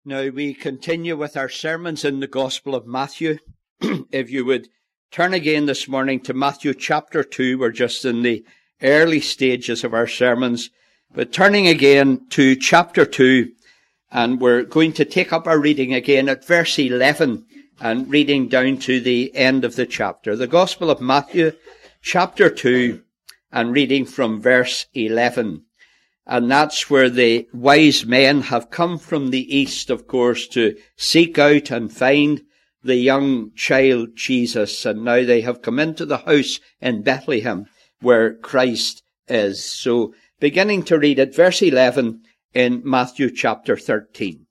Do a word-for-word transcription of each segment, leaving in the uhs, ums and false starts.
Now we continue with our sermons in the Gospel of Matthew. If you would turn again this morning to Matthew chapter two, we're just in the early stages of our sermons, but turning again to chapter two, and we're going to take up our reading again at verse eleven and reading down to the end of the chapter. The Gospel of Matthew chapter two and reading from verse eleven. And that's where the wise men have come from the east, of course, to seek out and find the young child Jesus. And now they have come into the house in Bethlehem where Christ is. So beginning to read at verse eleven in Matthew chapter thirteen.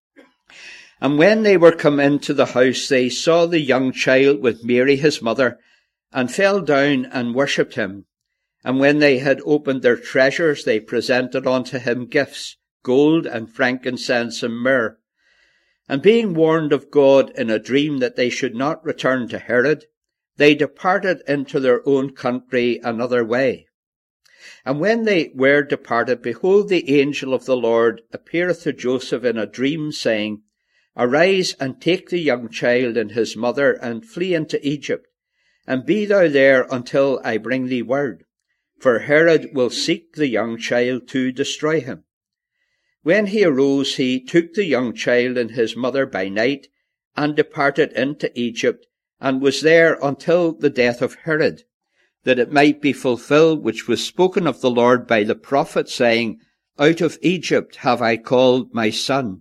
And when they were come into the house, they saw the young child with Mary his mother, and fell down and worshipped him. And when they had opened their treasures, they presented unto him gifts, gold and frankincense and myrrh. And being warned of God in a dream that they should not return to Herod, they departed into their own country another way. And when they were departed, behold, the angel of the Lord appeareth to Joseph in a dream, saying, Arise and take the young child and his mother, and flee into Egypt, and be thou there until I bring thee word. For Herod will seek the young child to destroy him. When he arose, he took the young child and his mother by night, and departed into Egypt, and was there until the death of Herod, that it might be fulfilled which was spoken of the Lord by the prophet, saying, Out of Egypt have I called my son.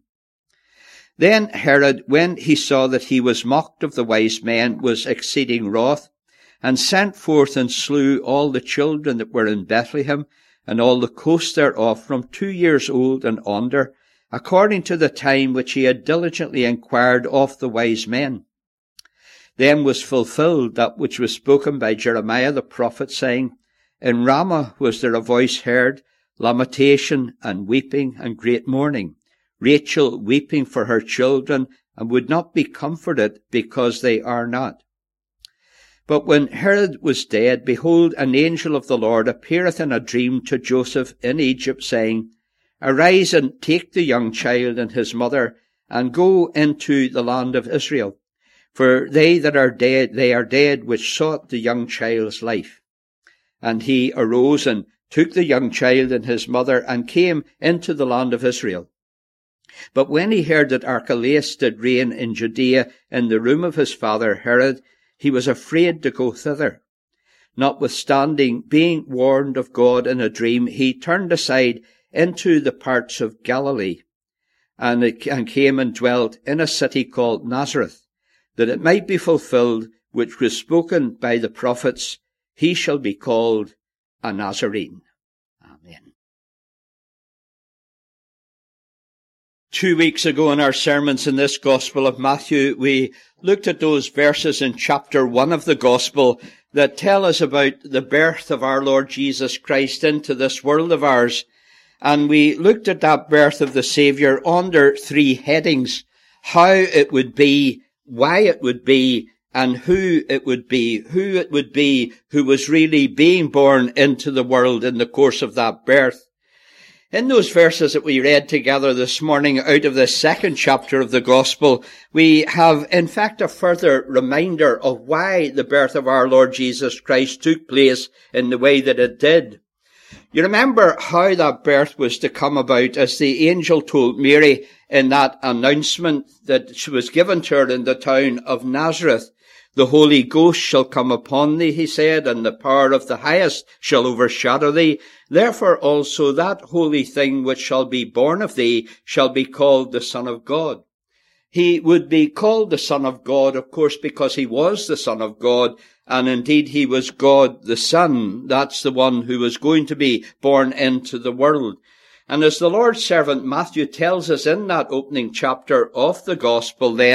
Then Herod, when he saw that he was mocked of the wise men, was exceeding wroth, and sent forth and slew all the children that were in Bethlehem, and all the coast thereof, from two years old and under, according to the time which he had diligently inquired of the wise men. Then was fulfilled that which was spoken by Jeremiah the prophet, saying, In Ramah was there a voice heard, lamentation and weeping and great mourning, Rachel weeping for her children, and would not be comforted, because they are not. But when Herod was dead, behold, an angel of the Lord appeareth in a dream to Joseph in Egypt, saying, Arise and take the young child and his mother, and go into the land of Israel. For they that are dead, they are dead which sought the young child's life. And he arose and took the young child and his mother, and came into the land of Israel. But when he heard that Archelaus did reign in Judea in the room of his father Herod, he was afraid to go thither. Notwithstanding, being warned of God in a dream, he turned aside into the parts of Galilee, and, and came and dwelt in a city called Nazareth, that it might be fulfilled which was spoken by the prophets, He shall be called a Nazarene. Amen. Two weeks ago in our sermons in this Gospel of Matthew, we looked at those verses in chapter one of the Gospel that tell us about the birth of our Lord Jesus Christ into this world of ours. And we looked at that birth of the Saviour under three headings: how it would be, why it would be, and who it would be, who it would be who was really being born into the world in the course of that birth. In those verses that we read together this morning out of the second chapter of the Gospel, we have in fact a further reminder of why the birth of our Lord Jesus Christ took place in the way that it did. You remember how that birth was to come about, as the angel told Mary in that announcement that was given to her in the town of Nazareth. The Holy Ghost shall come upon thee, he said, and the power of the highest shall overshadow thee. Therefore also that holy thing which shall be born of thee shall be called the Son of God. He would be called the Son of God, of course, because he was the Son of God, and indeed he was God the Son. That's the one who was going to be born into the world. And as the Lord's servant Matthew tells us in that opening chapter of the Gospel then,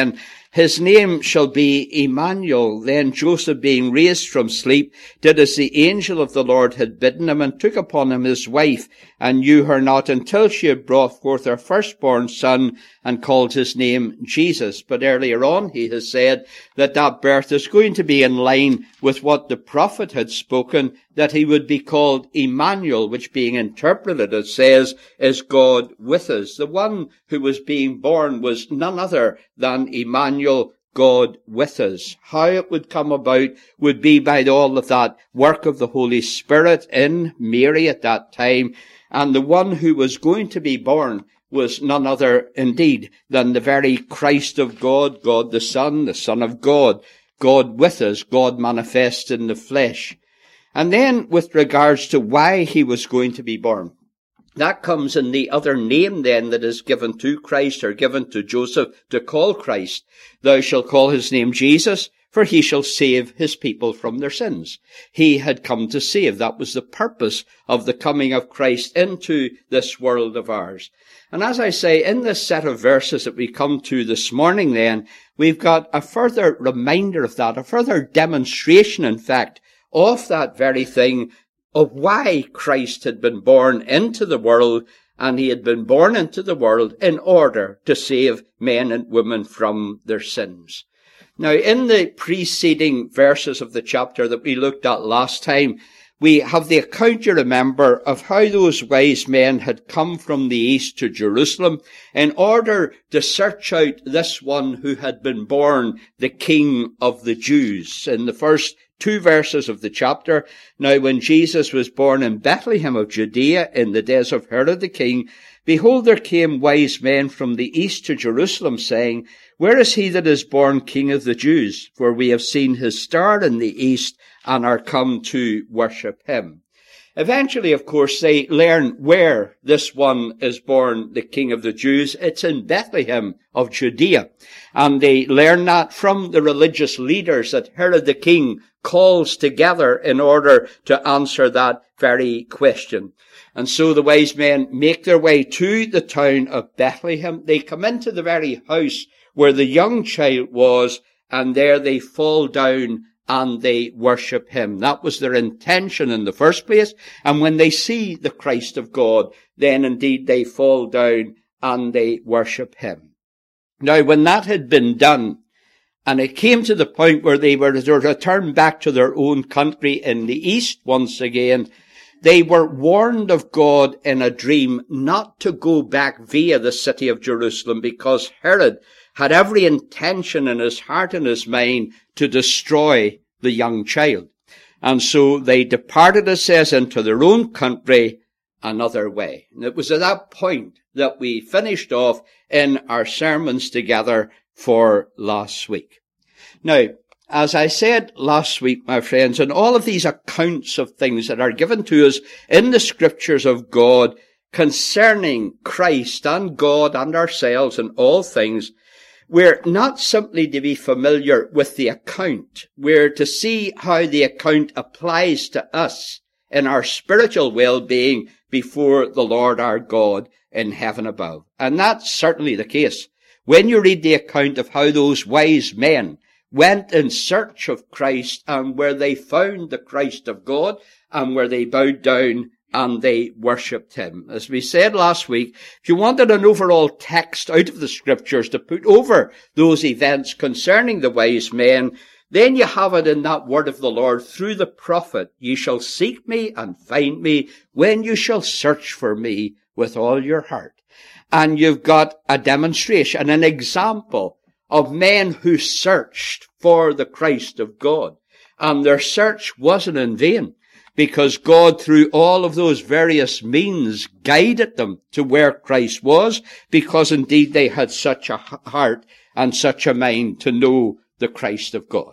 His name shall be Emmanuel. Then Joseph, being raised from sleep, did as the angel of the Lord had bidden him, and took upon him his wife, and knew her not until she had brought forth her firstborn son, and called his name Jesus. But earlier on he has said that that birth is going to be in line with what the prophet had spoken, that he would be called Emmanuel, which being interpreted, it says, is God with us. The one who was being born was none other than Emmanuel, God with us. How it would come about would be by all of that work of the Holy Spirit in Mary at that time. And the one who was going to be born was none other indeed than the very Christ of God, God the Son, the Son of God, God with us, God manifest in the flesh. And then with regards to why he was going to be born, that comes in the other name then that is given to Christ, or given to Joseph to call Christ. Thou shalt call his name Jesus, for he shall save his people from their sins. He had come to save. That was the purpose of the coming of Christ into this world of ours. And as I say, in this set of verses that we come to this morning then, we've got a further reminder of that, a further demonstration, in fact, of that very thing, of why Christ had been born into the world, and he had been born into the world in order to save men and women from their sins. Now, in the preceding verses of the chapter that we looked at last time, we have the account, you remember, of how those wise men had come from the east to Jerusalem in order to search out this one who had been born, the King of the Jews. In the first two verses of the chapter, now when Jesus was born in Bethlehem of Judea in the days of Herod the king, behold, there came wise men from the east to Jerusalem, saying, Where is he that is born King of the Jews? For we have seen his star in the east, and are come to worship him. Eventually, of course, they learn where this one is born, the King of the Jews. It's in Bethlehem of Judea. And they learn that from the religious leaders that Herod the king calls together in order to answer that very question. And so the wise men make their way to the town of Bethlehem. They come into the very house where the young child was, and there they fall down and they worship him. That was their intention in the first place. And when they see the Christ of God, then indeed they fall down and they worship him. Now, when that had been done, and it came to the point where they were to return back to their own country in the east once again, they were warned of God in a dream not to go back via the city of Jerusalem, because Herod had every intention in his heart and his mind to destroy the young child. And so they departed, it says, into their own country another way. And it was at that point that we finished off in our sermons together for last week. Now, as I said last week, my friends, in all of these accounts of things that are given to us in the scriptures of God concerning Christ and God and ourselves and all things, we're not simply to be familiar with the account. We're to see how the account applies to us in our spiritual well-being before the Lord our God in heaven above. And that's certainly the case. When you read the account of how those wise men went in search of Christ, and where they found the Christ of God, and where they bowed down and they worshipped him. As we said last week, if you wanted an overall text out of the scriptures to put over those events concerning the wise men, then you have it in that word of the Lord through the prophet. Ye shall seek me and find me when you shall search for me with all your heart. And you've got a demonstration, an example of men who searched for the Christ of God. And their search wasn't in vain, because God, through all of those various means, guided them to where Christ was, because indeed they had such a heart and such a mind to know the Christ of God.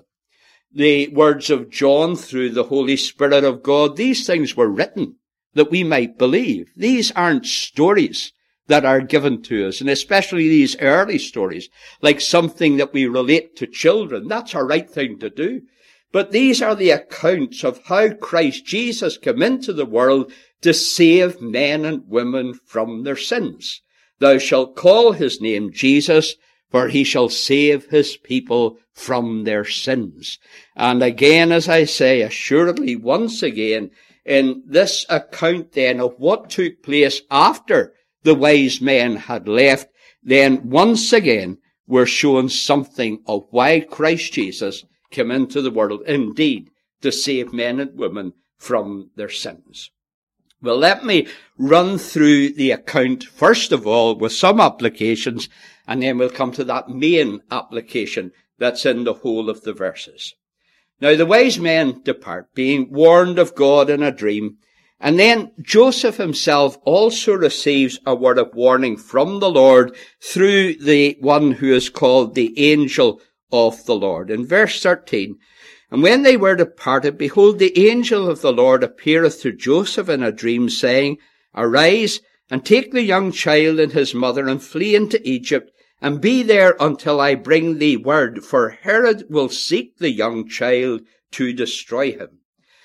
The words of John through the Holy Spirit of God, these things were written that we might believe. These aren't stories that are given to us, and especially these early stories, like something that we relate to children. That's a right thing to do. But these are the accounts of how Christ Jesus came into the world to save men and women from their sins. Thou shalt call his name Jesus, for he shall save his people from their sins. And again, as I say, assuredly, once again, in this account then of what took place after the wise men had left, then once again we're shown something of why Christ Jesus came into the world, indeed, to save men and women from their sins. Well, let me run through the account, first of all, with some applications, and then we'll come to that main application that's in the whole of the verses. Now, the wise men depart, being warned of God in a dream, and then Joseph himself also receives a word of warning from the Lord through the one who is called the angel of the Lord. In verse thirteen, and when they were departed, behold, the angel of the Lord appeareth to Joseph in a dream, saying, Arise, and take the young child and his mother, and flee into Egypt, and be there until I bring thee word, for Herod will seek the young child to destroy him.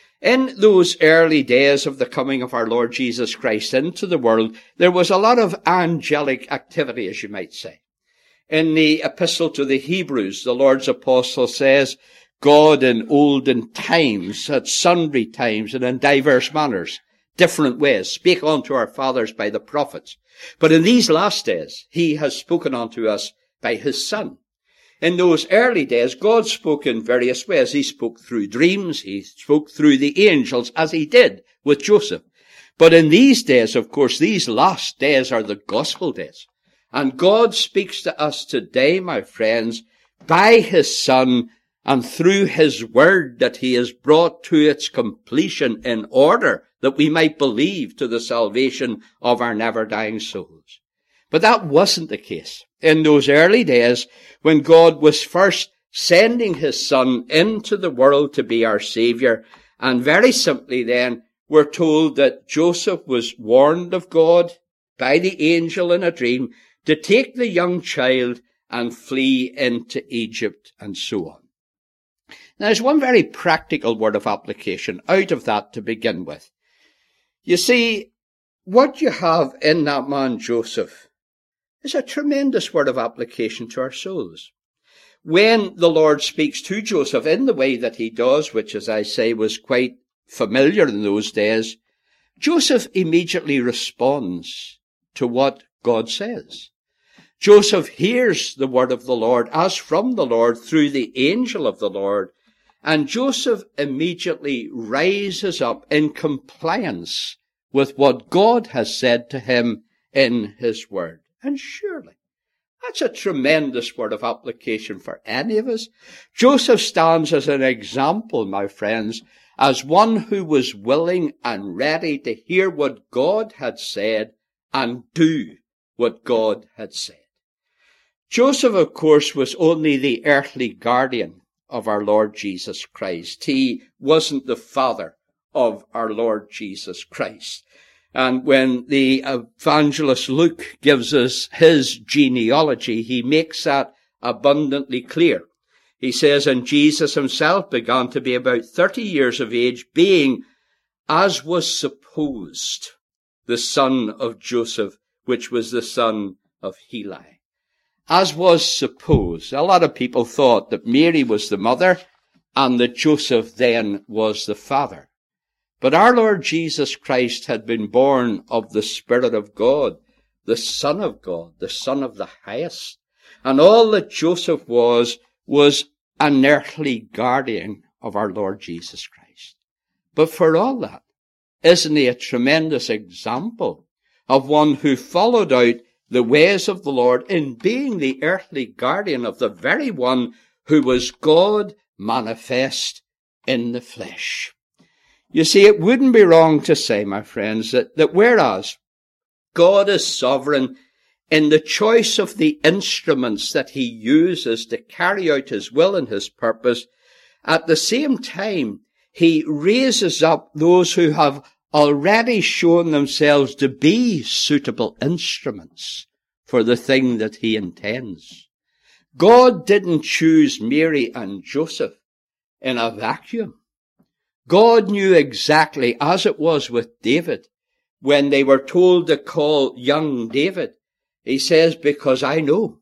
In those early days of the coming of our Lord Jesus Christ into the world, there was a lot of angelic activity, as you might say. In the epistle to the Hebrews, the Lord's apostle says, God in olden times, at sundry times, and in diverse manners, different ways, spake unto our fathers by the prophets. But in these last days, he has spoken unto us by his Son. In those early days, God spoke in various ways. He spoke through dreams. He spoke through the angels, as he did with Joseph. But in these days, of course, these last days are the gospel days. And God speaks to us today, my friends, by his Son, and through his word that he has brought to its completion in order that we might believe to the salvation of our never-dying souls. But that wasn't the case in those early days when God was first sending his Son into the world to be our Savior. And very simply then, we're told that Joseph was warned of God by the angel in a dream to take the young child and flee into Egypt, and so on. Now, there's one very practical word of application out of that to begin with. You see, what you have in that man Joseph is a tremendous word of application to our souls. When the Lord speaks to Joseph in the way that he does, which, as I say, was quite familiar in those days, Joseph immediately responds to what God says. Joseph hears the word of the Lord as from the Lord through the angel of the Lord, and Joseph immediately rises up in compliance with what God has said to him in his word. And surely, that's a tremendous word of application for any of us. Joseph stands as an example, my friends, as one who was willing and ready to hear what God had said and do what God had said. Joseph, of course, was only the earthly guardian of our Lord Jesus Christ. He wasn't the father of our Lord Jesus Christ. And when the evangelist Luke gives us his genealogy, he makes that abundantly clear. He says, and Jesus himself began to be about thirty years of age, being, as was supposed, the son of Joseph, which was the son of Heli. As was supposed. A lot of people thought that Mary was the mother and that Joseph then was the father. But our Lord Jesus Christ had been born of the Spirit of God, the Son of God, the Son of the Highest. And all that Joseph was, was an earthly guardian of our Lord Jesus Christ. But for all that, isn't he a tremendous example of one who followed out the ways of the Lord in being the earthly guardian of the very one who was God manifest in the flesh? You see, it wouldn't be wrong to say, my friends, that, that whereas God is sovereign in the choice of the instruments that he uses to carry out his will and his purpose, at the same time, he raises up those who have already shown themselves to be suitable instruments for the thing that he intends. God didn't choose Mary and Joseph in a vacuum. God knew exactly, as it was with David, when they were told to call young David. He says, because I know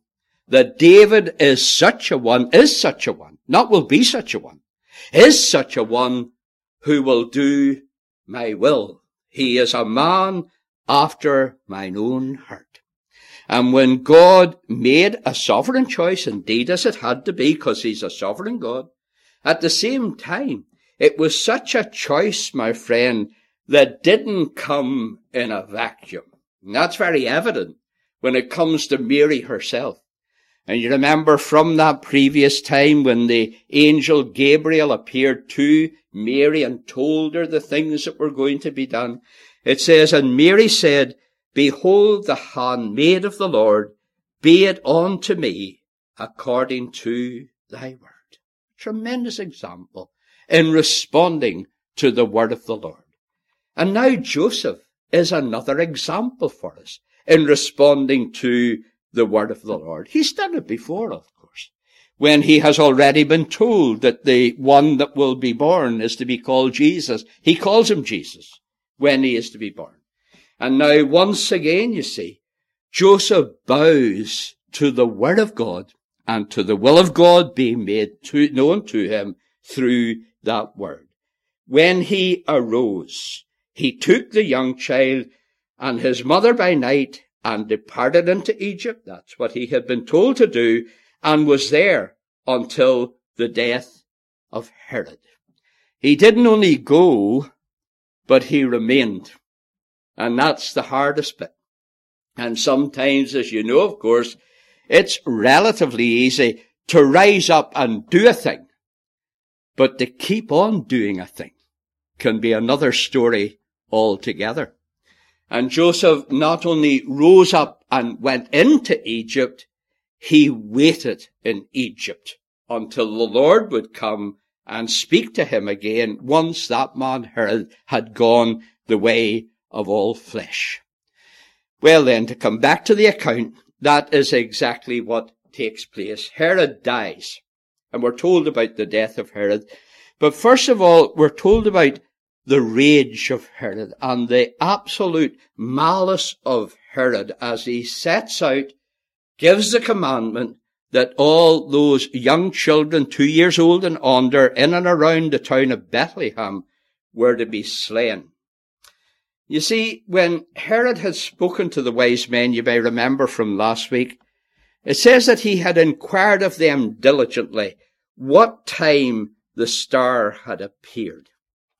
that David is such a one, is such a one, not will be such a one, is such a one who will do my will. He is a man after mine own heart. And when God made a sovereign choice, indeed as it had to be, because he's a sovereign God, at the same time, it was such a choice, my friend, that didn't come in a vacuum. And that's very evident when it comes to Mary herself. And you remember from that previous time when the angel Gabriel appeared to Mary and told her the things that were going to be done. It says, and Mary said, behold the handmaid of the Lord, be it unto me according to thy word. Tremendous example in responding to the word of the Lord. And now Joseph is another example for us in responding to the word of the Lord. He's done it before, of course, when he has already been told that the one that will be born is to be called Jesus. He calls him Jesus when he is to be born. And now once again, you see, Joseph bows to the word of God and to the will of God being made to, known to him through that word. When he arose, he took the young child and his mother by night and departed into Egypt. That's what he had been told to do, and was there until the death of Herod. He didn't only go, but he remained. And that's the hardest bit. And sometimes, as you know, of course, it's relatively easy to rise up and do a thing. But to keep on doing a thing can be another story altogether. And Joseph not only rose up and went into Egypt, he waited in Egypt until the Lord would come and speak to him again once that man Herod had gone the way of all flesh. Well then, to come back to the account, that is exactly what takes place. Herod dies, and we're told about the death of Herod. But first of all, we're told about the rage of Herod and the absolute malice of Herod as he sets out, gives the commandment that all those young children, two years old and under, in and around the town of Bethlehem, were to be slain. You see, when Herod had spoken to the wise men, you may remember from last week, it says that he had inquired of them diligently what time the star had appeared.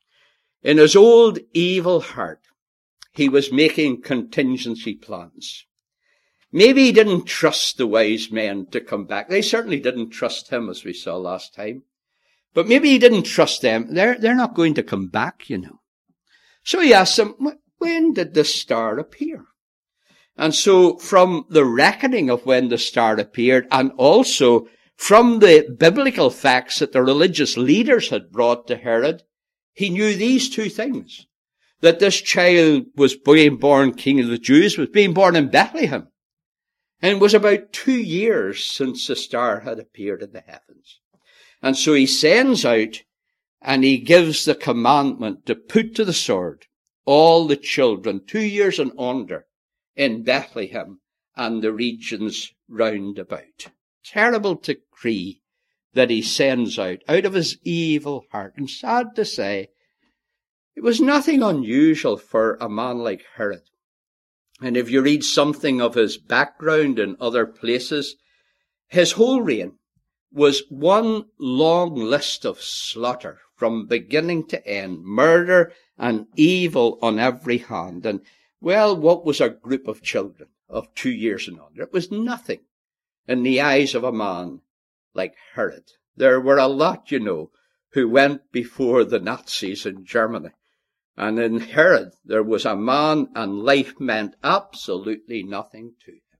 In his old evil heart, he was making contingency plans. Maybe he didn't trust the wise men to come back. They certainly didn't trust him, as we saw last time. But maybe he didn't trust them. They're, they're not going to come back, you know. So he asked them, when did the star appear? And so from the reckoning of when the star appeared, and also from the biblical facts that the religious leaders had brought to Herod, he knew these two things. That this child was being born King of the Jews, was being born in Bethlehem. And it was about two years since the star had appeared in the heavens. And so he sends out and he gives the commandment to put to the sword all the children, two years and under, in Bethlehem and the regions round about. Terrible decree that he sends out, out of his evil heart. And sad to say, it was nothing unusual for a man like Herod. And if you read something of his background in other places, his whole reign was one long list of slaughter from beginning to end, murder and evil on every hand. And, well, what was a group of children of two years and under? It was nothing in the eyes of a man like Herod. There were a lot, you know, who went before the Nazis in Germany. And in Herod, there was a man, and life meant absolutely nothing to him.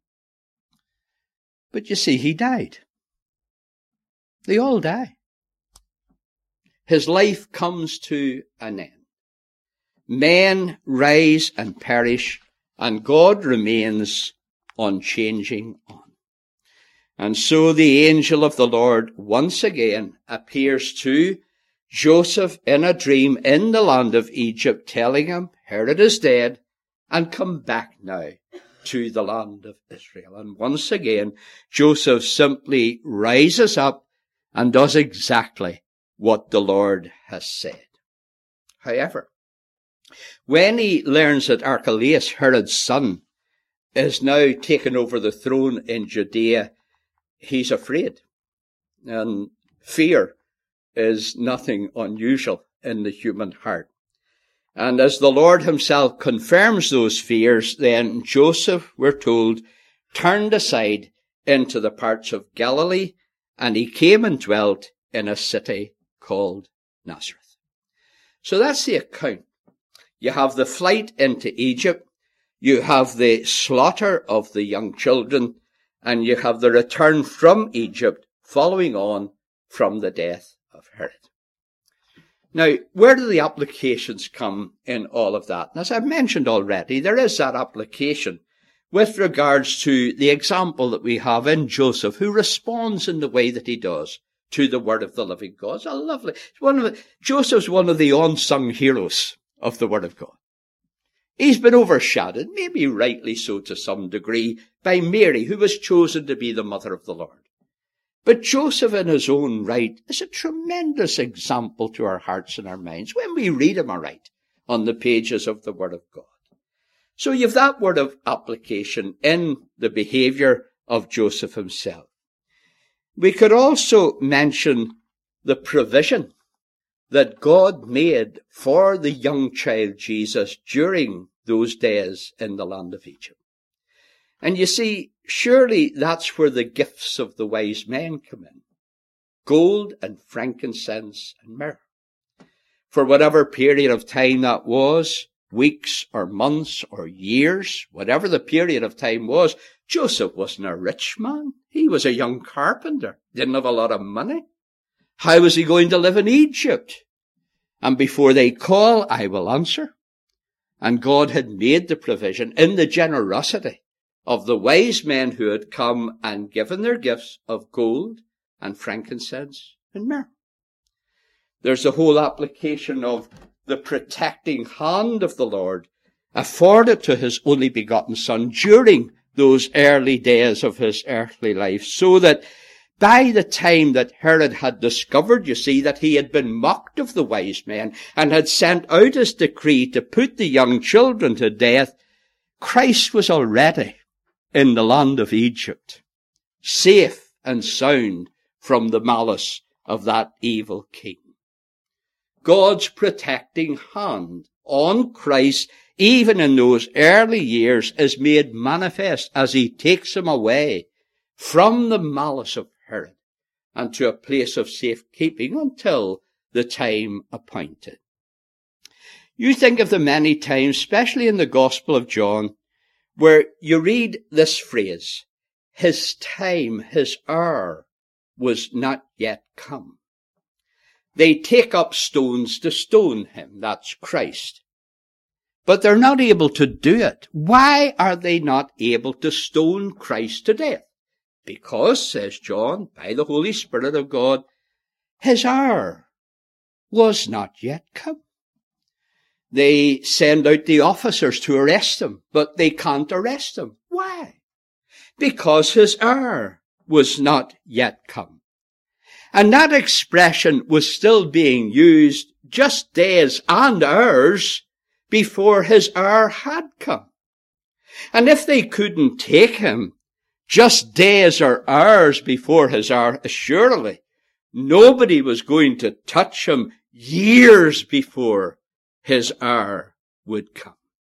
But you see, he died. They all die. His life comes to an end. Men rise and perish, and God remains unchanging on. And so the angel of the Lord once again appears to Joseph in a dream in the land of Egypt, telling him, Herod is dead, and come back now to the land of Israel. And once again, Joseph simply rises up and does exactly what the Lord has said. However, when he learns that Archelaus, Herod's son, is now taken over the throne in Judea, he's afraid. And fear is nothing unusual in the human heart. And as the Lord himself confirms those fears, then Joseph, we're told, turned aside into the parts of Galilee, and he came and dwelt in a city called Nazareth. So that's the account. You have the flight into Egypt, you have the slaughter of the young children, and you have the return from Egypt following on from the death of Herod. Now, where do the applications come in all of that? And as I've mentioned already, there is that application with regards to the example that we have in Joseph, who responds in the way that he does to the word of the living God. It's a lovely, it's one of the, Joseph's one of the unsung heroes of the word of God. He's been overshadowed, maybe rightly so to some degree, by Mary, who was chosen to be the mother of the Lord. But Joseph in his own right is a tremendous example to our hearts and our minds when we read him aright on the pages of the Word of God. So you've that word of application in the behaviour of Joseph himself. We could also mention the provision that God made for the young child Jesus during those days in the land of Egypt. And you see, surely that's where the gifts of the wise men come in. Gold and frankincense and myrrh. For whatever period of time that was, weeks or months or years, whatever the period of time was, Joseph wasn't a rich man. He was a young carpenter, didn't have a lot of money. How was he going to live in Egypt? And before they call, I will answer. And God had made the provision in the generosity of the wise men who had come and given their gifts of gold and frankincense and myrrh. There's the whole application of the protecting hand of the Lord afforded to his only begotten Son during those early days of his earthly life, so that by the time that Herod had discovered, you see, that he had been mocked of the wise men and had sent out his decree to put the young children to death, Christ was already in the land of Egypt, safe and sound from the malice of that evil king. God's protecting hand on Christ, even in those early years, is made manifest as he takes him away from the malice of Herod and to a place of safekeeping until the time appointed. You think of the many times, especially in the Gospel of John, where you read this phrase, his time, his hour was not yet come. They take up stones to stone him. That's Christ. But they're not able to do it. Why are they not able to stone Christ to death? Because, says John, by the Holy Spirit of God, his hour was not yet come. They send out the officers to arrest him, but they can't arrest him. Why? Because his hour was not yet come. And that expression was still being used just days and hours before his hour had come. And if they couldn't take him just days or hours before his hour, surely nobody was going to touch him years before his hour would come.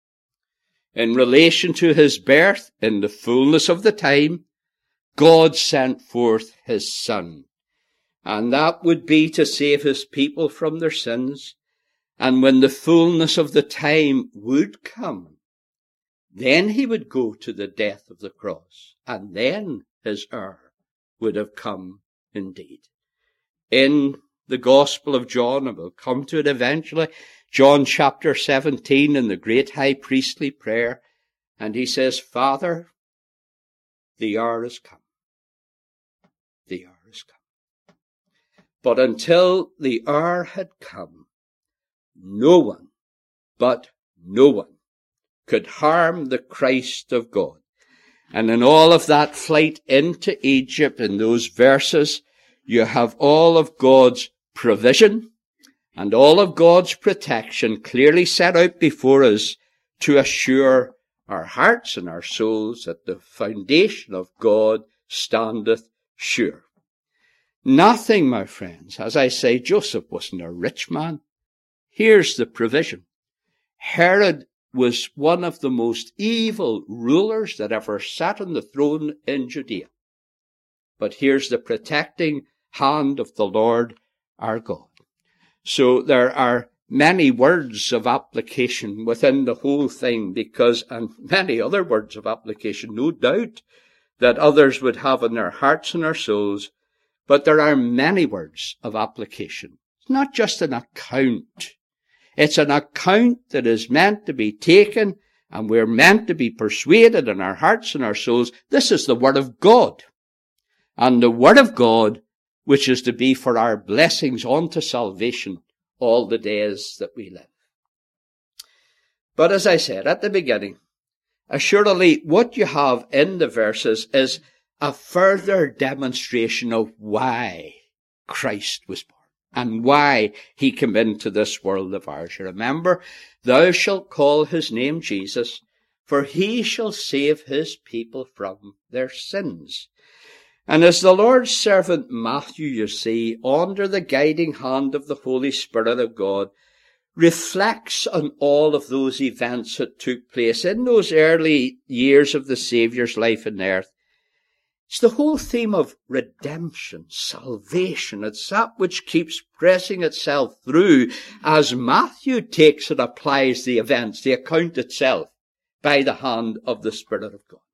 In relation to his birth, in the fullness of the time, God sent forth his Son. And that would be to save his people from their sins. And when the fullness of the time would come, then he would go to the death of the cross. And then his hour would have come indeed. In the Gospel of John, and we'll come to it eventually, John chapter seventeen in the great high priestly prayer, and he says, Father, the hour has come. The hour has come. But until the hour had come, no one, but no one, could harm the Christ of God. And in all of that flight into Egypt, in those verses, you have all of God's provision and all of God's protection clearly set out before us to assure our hearts and our souls that the foundation of God standeth sure. Nothing, my friends, as I say, Joseph wasn't a rich man. Here's the provision. Herod was one of the most evil rulers that ever sat on the throne in Judea. But here's the protecting hand of the Lord our God. So there are many words of application within the whole thing, because, and many other words of application, no doubt, that others would have in their hearts and their souls, but there are many words of application. It's not just an account. It's an account that is meant to be taken, and we're meant to be persuaded in our hearts and our souls. This is the Word of God. And the Word of God, which is to be for our blessings unto salvation all the days that we live. But as I said at the beginning, assuredly what you have in the verses is a further demonstration of why Christ was born and why he came into this world of ours. You remember, thou shalt call his name Jesus, for he shall save his people from their sins. And as the Lord's servant Matthew, you see, under the guiding hand of the Holy Spirit of God, reflects on all of those events that took place in those early years of the Saviour's life on earth. It's the whole theme of redemption, salvation. It's that which keeps pressing itself through as Matthew takes and applies the events, the account itself, by the hand of the Spirit of God.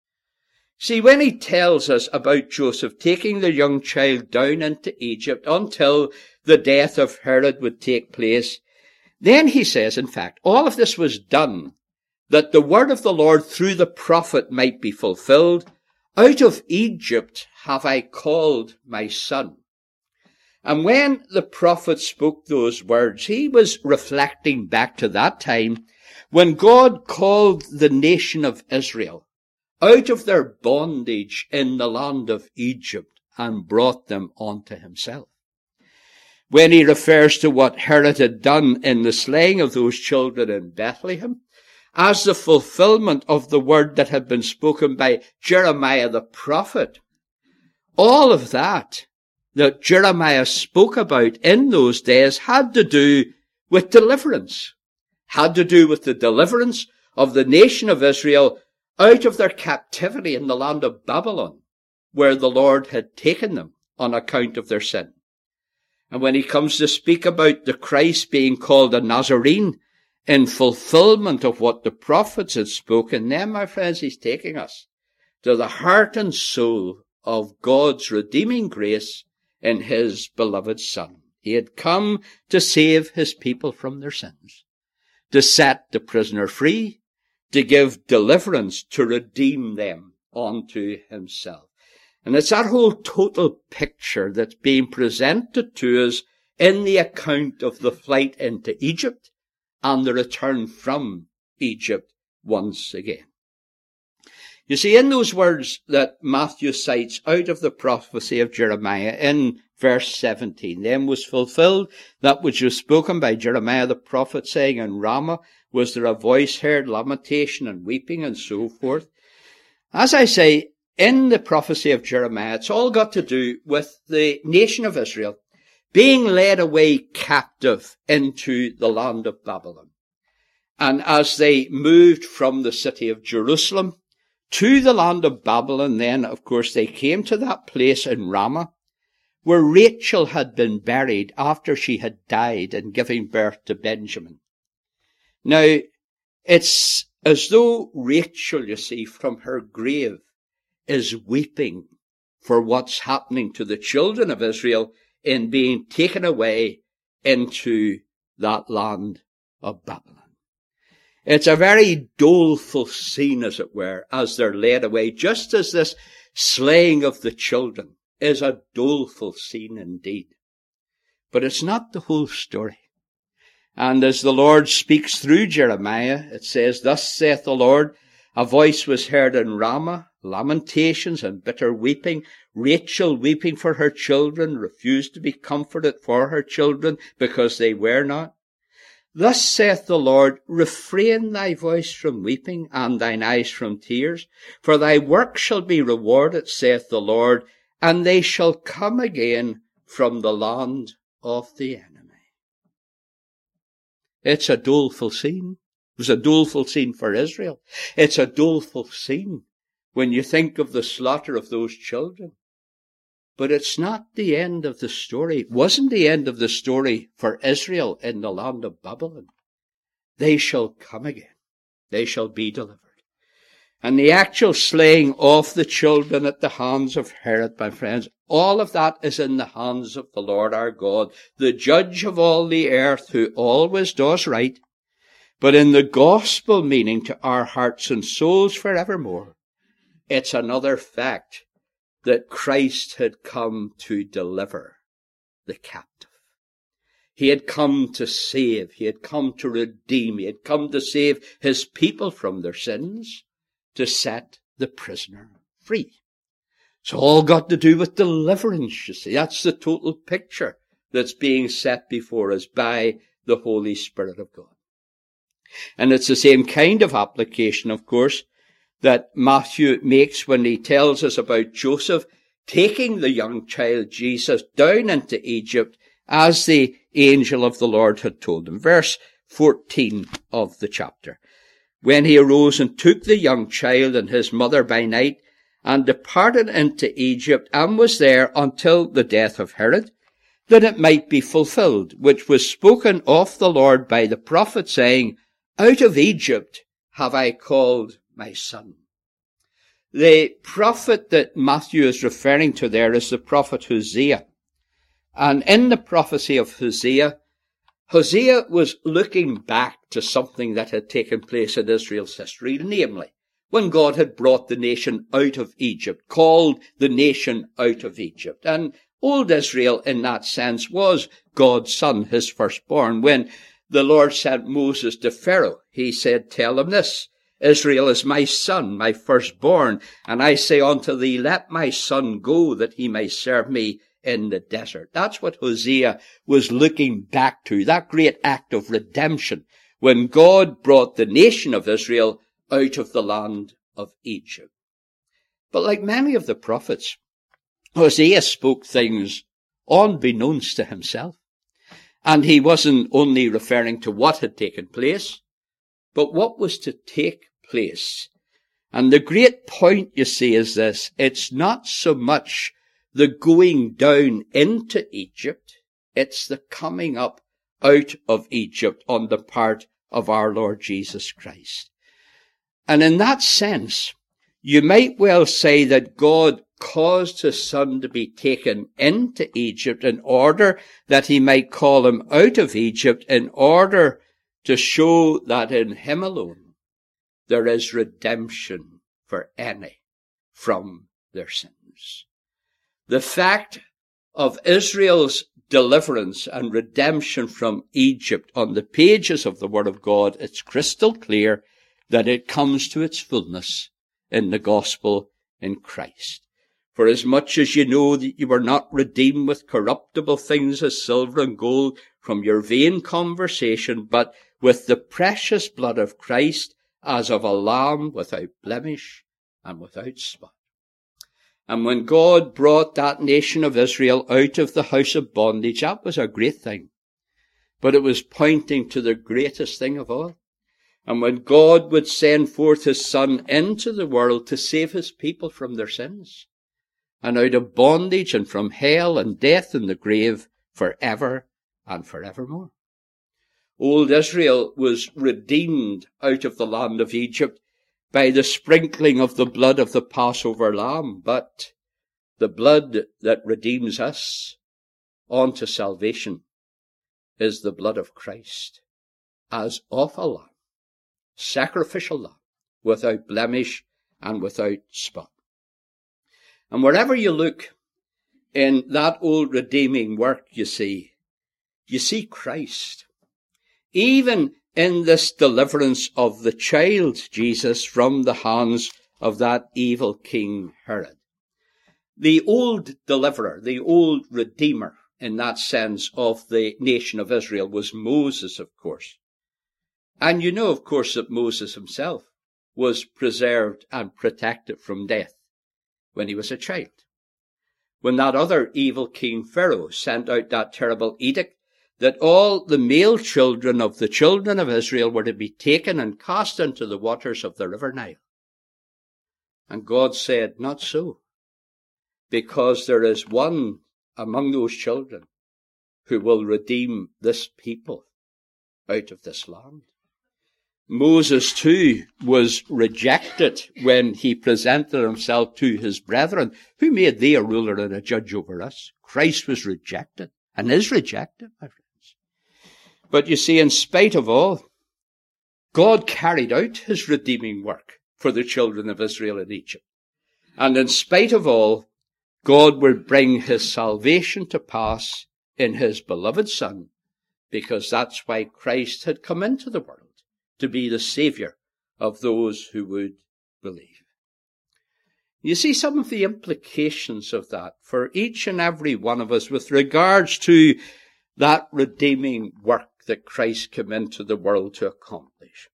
See, when he tells us about Joseph taking the young child down into Egypt until the death of Herod would take place, then he says, in fact, all of this was done that the word of the Lord through the prophet might be fulfilled. Out of Egypt have I called my son. And when the prophet spoke those words, he was reflecting back to that time when God called the nation of Israel out of their bondage in the land of Egypt and brought them unto himself. When he refers to what Herod had done in the slaying of those children in Bethlehem, as the fulfillment of the word that had been spoken by Jeremiah the prophet, all of that that Jeremiah spoke about in those days had to do with deliverance, had to do with the deliverance of the nation of Israel out of their captivity in the land of Babylon, where the Lord had taken them on account of their sin. And when he comes to speak about the Christ being called a Nazarene in fulfillment of what the prophets had spoken, then, my friends, he's taking us to the heart and soul of God's redeeming grace in his beloved Son. He had come to save his people from their sins, to set the prisoner free, to give deliverance, to redeem them unto himself. And it's that whole total picture that's being presented to us in the account of the flight into Egypt and the return from Egypt once again. You see, in those words that Matthew cites out of the prophecy of Jeremiah in verse seventeen, then was fulfilled that which was spoken by Jeremiah the prophet, saying, in Ramah was there a voice heard, lamentation and weeping and so forth. As I say, in the prophecy of Jeremiah, it's all got to do with the nation of Israel being led away captive into the land of Babylon. And as they moved from the city of Jerusalem to the land of Babylon, then, of course, they came to that place in Ramah where Rachel had been buried after she had died in giving birth to Benjamin. Now, it's as though Rachel, you see, from her grave is weeping for what's happening to the children of Israel in being taken away into that land of Babylon. It's a very doleful scene, as it were, as they're led away, just as this slaying of the children is a doleful scene indeed. But it's not the whole story. And as the Lord speaks through Jeremiah, it says, thus saith the Lord, A voice was heard in Ramah, lamentations and bitter weeping. Rachel, weeping for her children, refused to be comforted for her children because they were not. Thus saith the Lord, refrain thy voice from weeping and thine eyes from tears, for thy work shall be rewarded, saith the Lord, and they shall come again from the land of the enemy. It's a doleful scene. It was a doleful scene for Israel. It's a doleful scene when you think of the slaughter of those children. But it's not the end of the story. It wasn't the end of the story for Israel in the land of Babylon. They shall come again. They shall be delivered. And the actual slaying of the children at the hands of Herod, my friends, all of that is in the hands of the Lord our God, the judge of all the earth, who always does right. But in the gospel meaning to our hearts and souls forevermore, it's another fact that Christ had come to deliver the captive. He had come to save. He had come to redeem. He had come to save his people from their sins, to set the prisoner free. It's all got to do with deliverance, you see. That's the total picture that's being set before us by the Holy Spirit of God. And it's the same kind of application, of course, that Matthew makes when he tells us about Joseph taking the young child Jesus down into Egypt as the angel of the Lord had told him. Verse fourteen of the chapter. When he arose and took the young child and his mother by night and departed into Egypt and was there until the death of Herod, that it might be fulfilled, which was spoken of the Lord by the prophet, saying, out of Egypt have I called my son. The prophet that Matthew is referring to there is the prophet Hosea. And in the prophecy of Hosea, Hosea was looking back to something that had taken place in Israel's history, namely, when God had brought the nation out of Egypt, called the nation out of Egypt. And old Israel, in that sense, was God's son, his firstborn. When the Lord sent Moses to Pharaoh, he said, tell him this, Israel is my son, my firstborn, and I say unto thee, let my son go, that he may serve me in the desert. That's what Hosea was looking back to, that great act of redemption, when God brought the nation of Israel out of the land of Egypt. But like many of the prophets, Hosea spoke things unbeknownst to himself. And he wasn't only referring to what had taken place, but what was to take place. And the great point, you see, is this. It's not so much the going down into Egypt, it's the coming up out of Egypt on the part of our Lord Jesus Christ. And in that sense, you might well say that God caused his son to be taken into Egypt in order that he might call him out of Egypt, in order to show that in him alone there is redemption for any from their sins. The fact of Israel's deliverance and redemption from Egypt on the pages of the Word of God, it's crystal clear that it comes to its fullness in the gospel in Christ. For as much as you know that you were not redeemed with corruptible things as silver and gold from your vain conversation, but with the precious blood of Christ, as of a lamb without blemish and without spot. And when God brought that nation of Israel out of the house of bondage, that was a great thing. But it was pointing to the greatest thing of all. And when God would send forth his Son into the world to save his people from their sins, and out of bondage and from hell and death and the grave forever and forevermore. Old Israel was redeemed out of the land of Egypt by the sprinkling of the blood of the Passover lamb, but the blood that redeems us unto salvation is the blood of Christ, as of a lamb, sacrificial lamb, without blemish and without spot. And wherever you look in that old redeeming work, you see, you see Christ. Even in this deliverance of the child Jesus from the hands of that evil King Herod. The old deliverer, the old redeemer in that sense of the nation of Israel was Moses, of course. And you know, of course, that Moses himself was preserved and protected from death when he was a child. When that other evil King Pharaoh sent out that terrible edict that all the male children of the children of Israel were to be taken and cast into the waters of the river Nile. And God said, not so, because there is one among those children who will redeem this people out of this land. Moses too was rejected when he presented himself to his brethren. Who made thee a ruler and a judge over us? Christ was rejected and is rejected, my friends. But you see, in spite of all, God carried out his redeeming work for the children of Israel in Egypt. And in spite of all, God would bring his salvation to pass in his beloved Son, because that's why Christ had come into the world, to be the Saviour of those who would believe. You see some of the implications of that for each and every one of us with regards to that redeeming work that Christ came into the world to accomplish.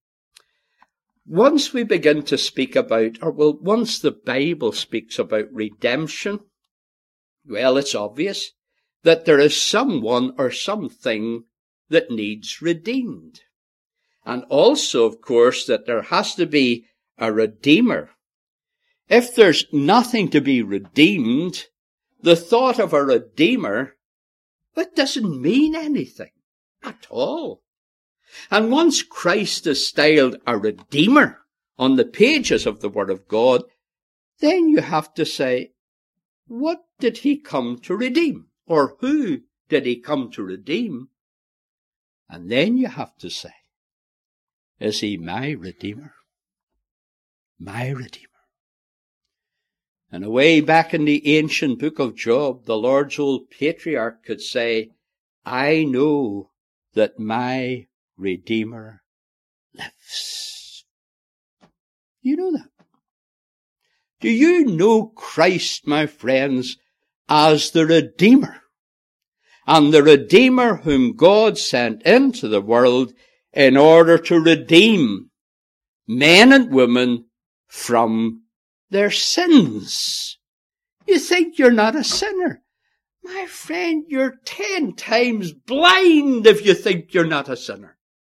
Once we begin to speak about, or well, once the Bible speaks about redemption, well, it's obvious that there is someone or something that needs redeemed. And also, of course, that there has to be a redeemer. If there's nothing to be redeemed, the thought of a redeemer, it doesn't mean anything at all. And once Christ is styled a redeemer on the pages of the Word of God, then you have to say, what did he come to redeem? Or who did he come to redeem? And then you have to say, is he my Redeemer? My Redeemer. And away back in the ancient book of Job, the Lord's old patriarch could say, I know that my Redeemer lives. You know that? Do you know Christ, my friends, as the Redeemer? And the Redeemer whom God sent into the world in order to redeem men and women from their sins. You think you're not a sinner. My friend, you're ten times blind if you think you're not a sinner.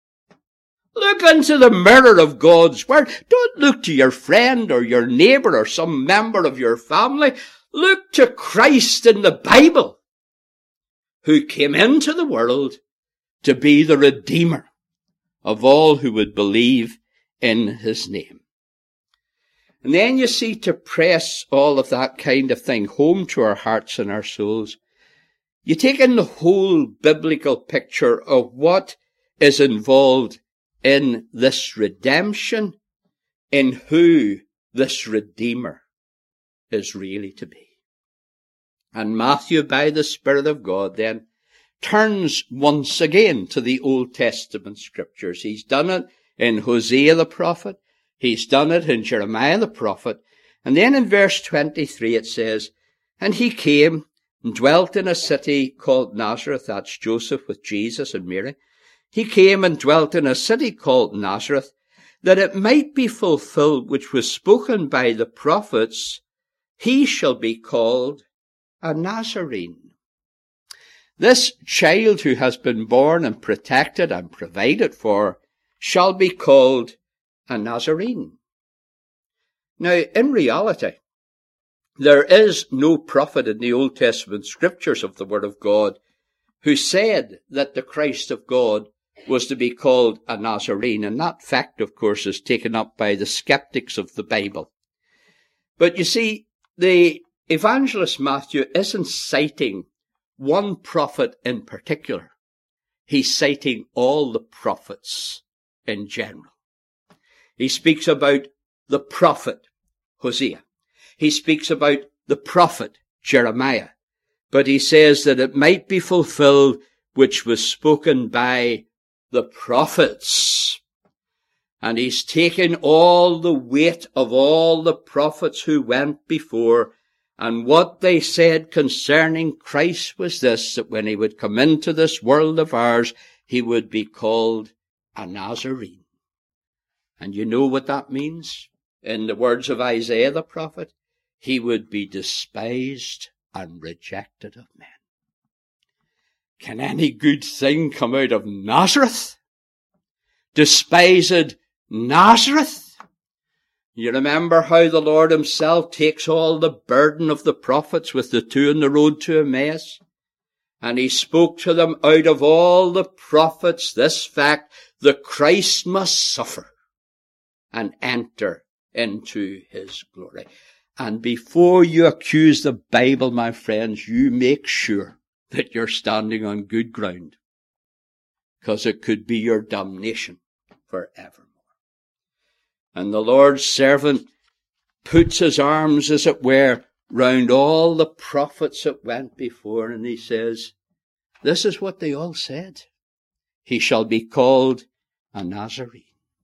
Look into the mirror of God's Word. Don't look to your friend or your neighbour or some member of your family. Look to Christ in the Bible, who came into the world to be the Redeemer of all who would believe in his name. And then you see, to press all of that kind of thing home to our hearts and our souls, you take in the whole biblical picture of what is involved in this redemption, in who this Redeemer is really to be. And Matthew, by the Spirit of God, then turns once again to the Old Testament scriptures. He's done it in Hosea the prophet. He's done it in Jeremiah the prophet. And then in verse twenty-three it says, and he came and dwelt in a city called Nazareth. That's Joseph with Jesus and Mary. He came and dwelt in a city called Nazareth, that it might be fulfilled which was spoken by the prophets, he shall be called a Nazarene. This child who has been born and protected and provided for shall be called a Nazarene. Now, in reality, there is no prophet in the Old Testament scriptures of the Word of God who said that the Christ of God was to be called a Nazarene. And that fact, of course, is taken up by the skeptics of the Bible. But you see, the evangelist Matthew isn't citing one prophet in particular. He's citing all the prophets in general. He speaks about the prophet Hosea. He speaks about the prophet Jeremiah. But he says that it might be fulfilled which was spoken by the prophets. And he's taken all the weight of all the prophets who went before. And what they said concerning Christ was this, that when he would come into this world of ours, he would be called a Nazarene. And you know what that means? In the words of Isaiah the prophet, he would be despised and rejected of men. Can any good thing come out of Nazareth? Despised Nazareth? You remember how the Lord himself takes all the burden of the prophets with the two on the road to Emmaus? And he spoke to them out of all the prophets this fact, the Christ must suffer and enter into his glory. And before you accuse the Bible, my friends, you make sure that you're standing on good ground, because it could be your damnation forevermore. And the Lord's servant puts his arms, as it were, round all the prophets that went before, and he says, this is what they all said. He shall be called a Nazarene.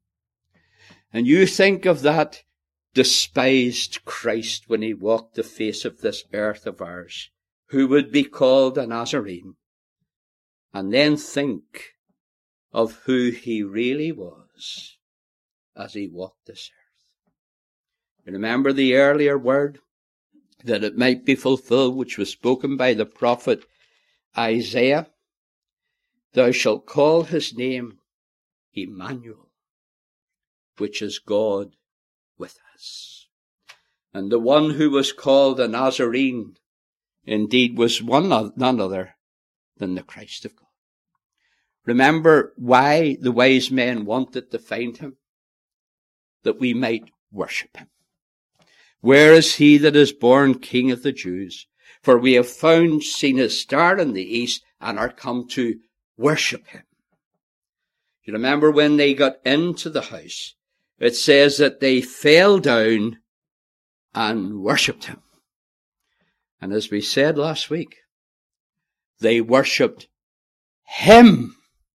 And you think of that despised Christ when he walked the face of this earth of ours, who would be called a Nazarene. And then think of who he really was as he walked this earth. You remember the earlier word, that it might be fulfilled, which was spoken by the prophet Isaiah. Thou shalt call his name Emmanuel, which is God with us. And the one who was called a Nazarene indeed was one none other than the Christ of God. Remember why the wise men wanted to find him? That we might worship him. Where is he that is born King of the Jews? For we have found, seen his star in the east, and are come to worship him. You remember when they got into the house, it says that they fell down and worshipped him. And as we said last week, they worshipped him.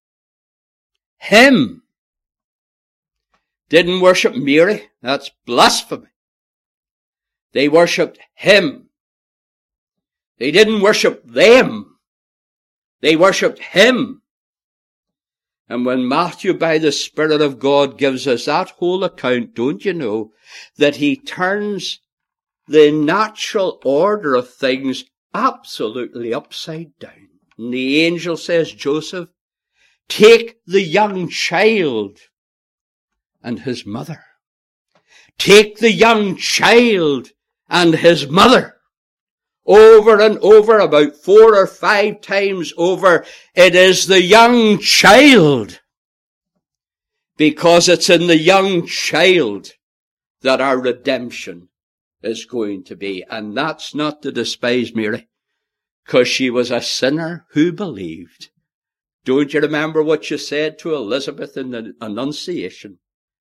Him. Didn't worship Mary. That's blasphemy. They worshipped him. They didn't worship them. They worshipped him. And when Matthew, by the Spirit of God, gives us that whole account, don't you know that he turns the natural order of things absolutely upside down. And the angel says, Joseph, take the young child and his mother. Take the young child and his mother. Over and over, about four or five times over, it is the young child. Because it's in the young child that our redemption is going to be. And that's not to despise Mary, because she was a sinner who believed. Don't you remember what you said to Elizabeth in the Annunciation?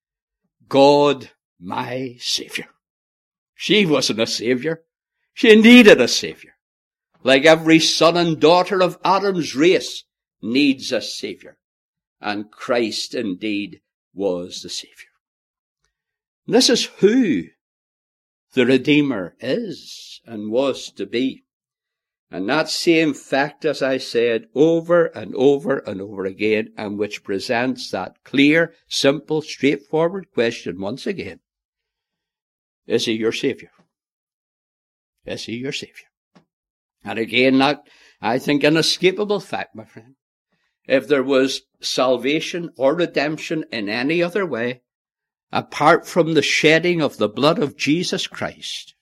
God, my Saviour. She wasn't a Saviour. She needed a Saviour. Like every son and daughter of Adam's race needs a Saviour. And Christ indeed was the Saviour. And this is who the Redeemer is and was to be. And that same fact, as I said, over and over and over again, and which presents that clear, simple, straightforward question once again. Is he your Saviour? Is he your Saviour? And again, that, I think, an inescapable fact, my friend. If there was salvation or redemption in any other way, apart from the shedding of the blood of Jesus Christ,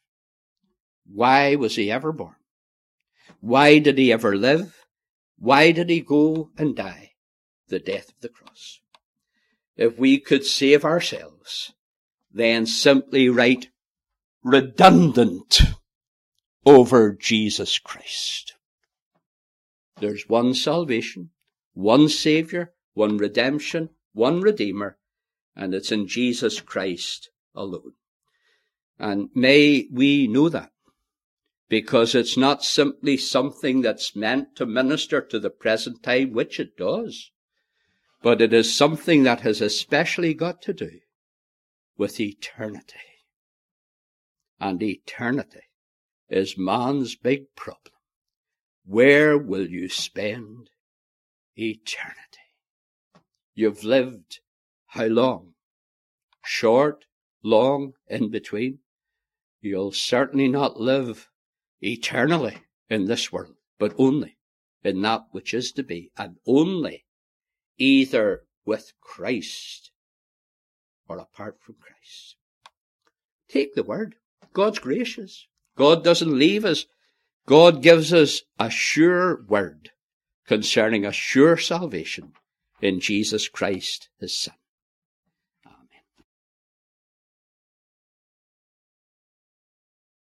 why was he ever born? Why did he ever live? Why did he go and die the death of the cross? If we could save ourselves, then simply write redundant over Jesus Christ. There's one salvation, one Saviour, one redemption, one Redeemer, and it's in Jesus Christ alone. And may we know that, because it's not simply something that's meant to minister to the present time, which it does, but it is something that has especially got to do with eternity. And eternity is man's big problem. Where will you spend eternity? You've lived how long? Short, long, in between? You'll certainly not live eternally in this world, but only in that which is to be, and only either with Christ or apart from Christ. Take the word. God's gracious. God doesn't leave us. God gives us a sure word concerning a sure salvation in Jesus Christ, his Son.